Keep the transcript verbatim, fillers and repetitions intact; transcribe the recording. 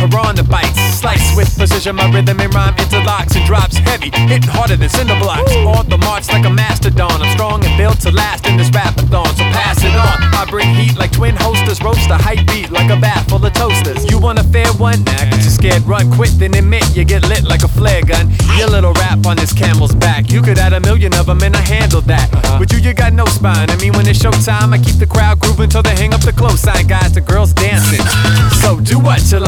piranha bites. Slice with precision, my rhythm and rhyme interlocks and drops heavy, hitting harder than cinder blocks. On the march like a mastodon, I'm strong and built to last in this rapathon, so pass it on. I bring heat like twin hosters, roast a hype beat like a bat full of toasters. You want a fair one? Nah, cause you're scared, run, quit, then admit you get lit like a flare gun. Your little rap on this camel's back, you could add a million of them and I handle that. uh-huh. But you, you got no spine. I mean, when it's showtime, I keep the crowd grooving till they hang up the close sign. Guys, the girls dancing, so do what you like.